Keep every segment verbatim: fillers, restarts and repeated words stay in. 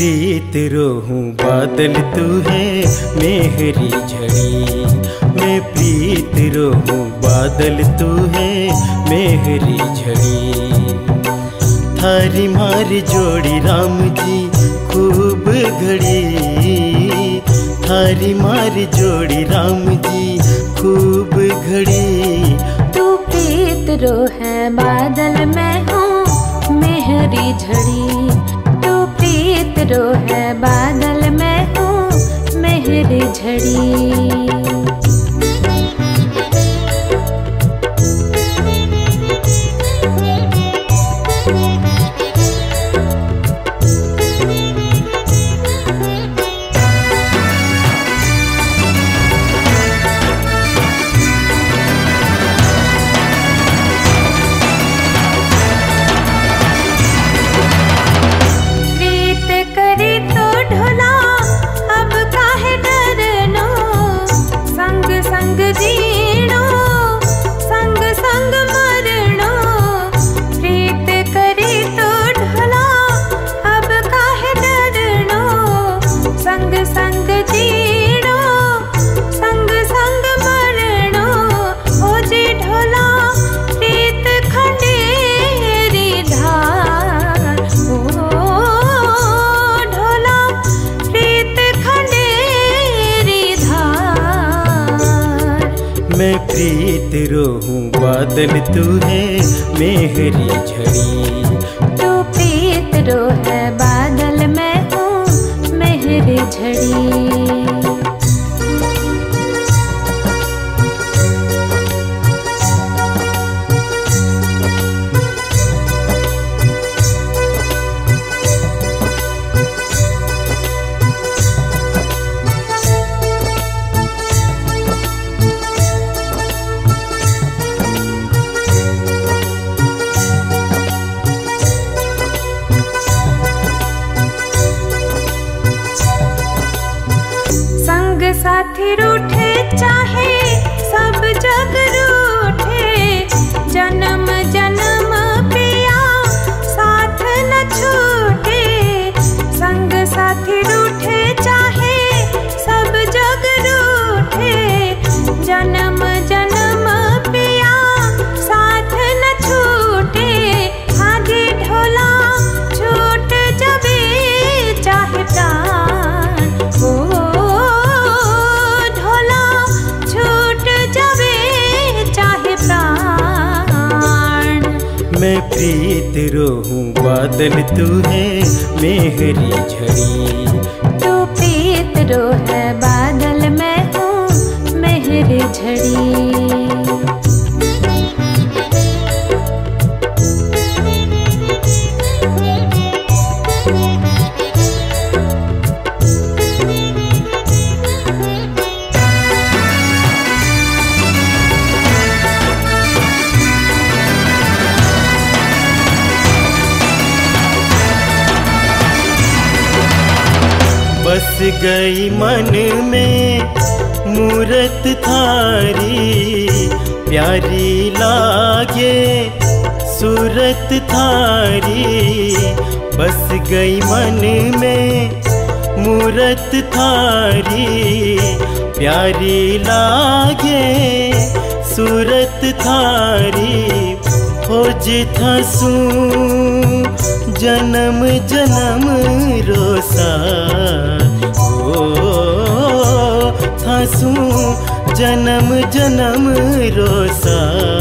प्रीत रोहूं बादल तू है मेहरी झड़ी। मैं प्रीत रोहूं बादल तू है मेहरी झड़ी। थारी मारी जोड़ी राम जी खूब घड़ी। थारी मारी जोड़ी राम जी खूब घड़ी। तू प्रीत रो है बादल मैं हूँ मेहरी झड़ी। तू प्रीत रो है बादल मैं हूँ मेहरी झड़ी। मैं प्रीत रोहूं बादल तू है मेहरी झड़ी। तू प्रीत रो है बादल मैं हूँ मेहरी झड़ी। साथी रूठे चाहे सब जग रूठे। जन्म जन्म पिया साथ न छूटे। संग साथी रूठे चाहे सब जग रूठे। जन्म जन्म पिया साथ न छूटे। आगे ढोला छूट जबे चाहे प्राण ओ। मैं प्रीत रोहूं बादल तू है मेहरी झड़ी। तू प्रीत रो है बादल मैं हूँ मेहरी झड़ी। बस गई मन में मूरत थारी। प्यारी लागे सूरत थारी। बस गई मन में मूरत थारी। प्यारी लागे सूरत थारी। खोज थासू जन्म जन्म रोसा। ओ थासू जन्म जन्म रोसा।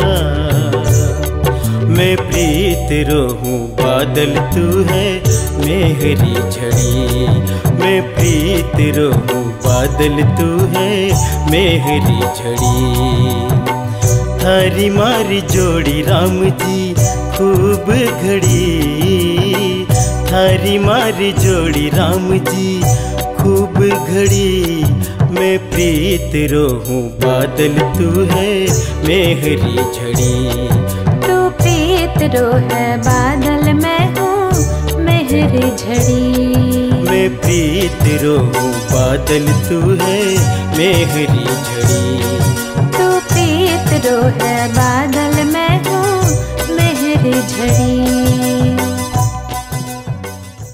मैं प्रीत रोहूं बादल तू है मेहरी झड़ी। मैं प्रीत रोहूं बादल तू है मेहरी झड़ी। थारी मारी जोड़ी राम जी खूब घड़ी। थारी मारी जोड़ी राम जी खूब घड़ी। मैं प्रीत रोहूं बादल तू है मेहरी झड़ी। तू प्रीत रो है बादल मैं हूँ मेहरी झड़ी। मैं प्रीत रोहूं बादल तू है मेहरी झड़ी। तू प्रीत रो है बादल मैं हूँ मेहरी झड़ी।